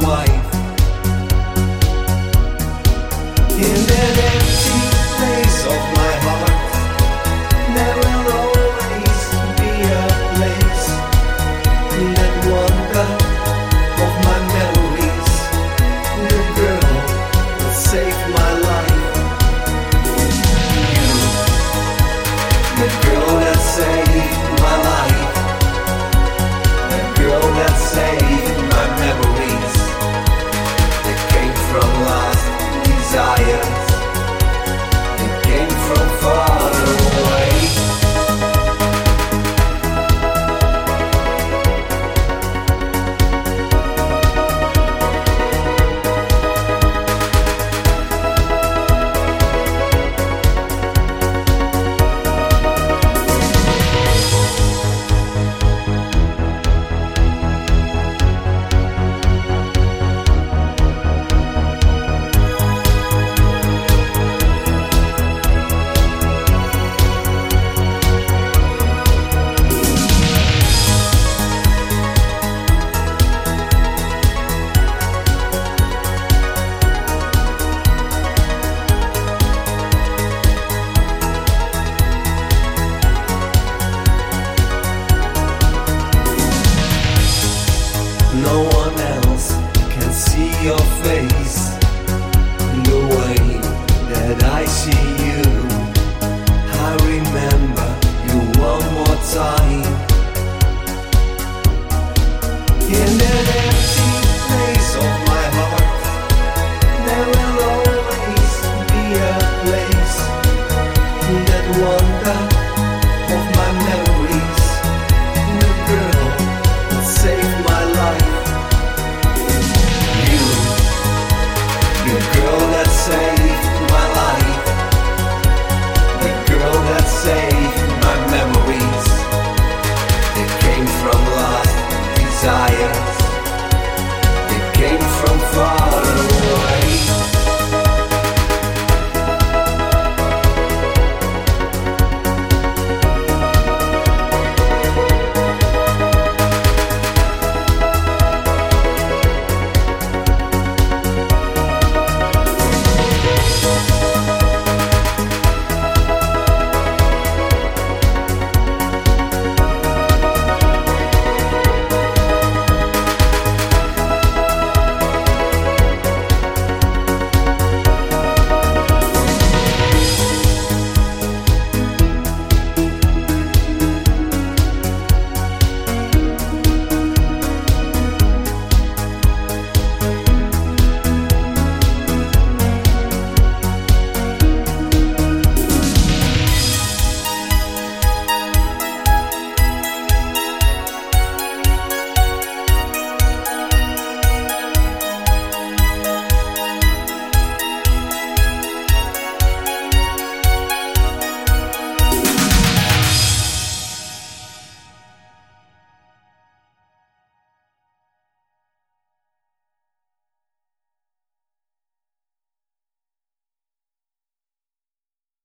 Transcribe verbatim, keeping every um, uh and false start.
wife. In that empty place of my heart, there will always be a place, that wonder of my memories, the girl that saved my life. You, the girl that saved my life, the girl that saved my memories, that came from lost desires, that came from far away. No one else can see your face the way that I see you.